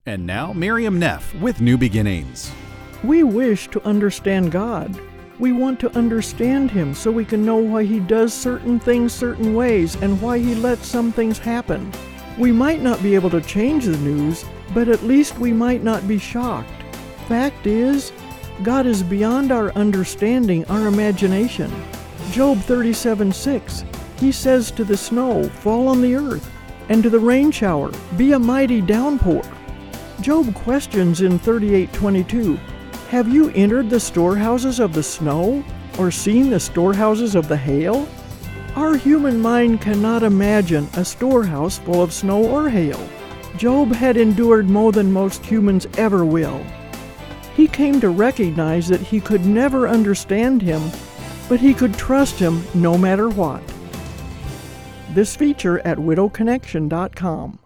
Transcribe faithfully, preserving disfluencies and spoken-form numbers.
And now, Miriam Neff with New Beginnings. We wish to understand God. We want to understand Him so we can know why He does certain things certain ways and why He lets some things happen. We might not be able to change the news, but at least we might not be shocked. Fact is, God is beyond our understanding, our imagination. Job thirty-seven six, He says to the snow, "Fall on the earth," and to the rain shower, "Be a mighty downpour." Job questions in thirty-eight twenty-two, "Have you entered the storehouses of the snow, or seen the storehouses of the hail?" Our human mind cannot imagine a storehouse full of snow or hail. Job had endured more than most humans ever will. He came to recognize that he could never understand Him, but he could trust Him no matter what. This feature at widow connection dot com.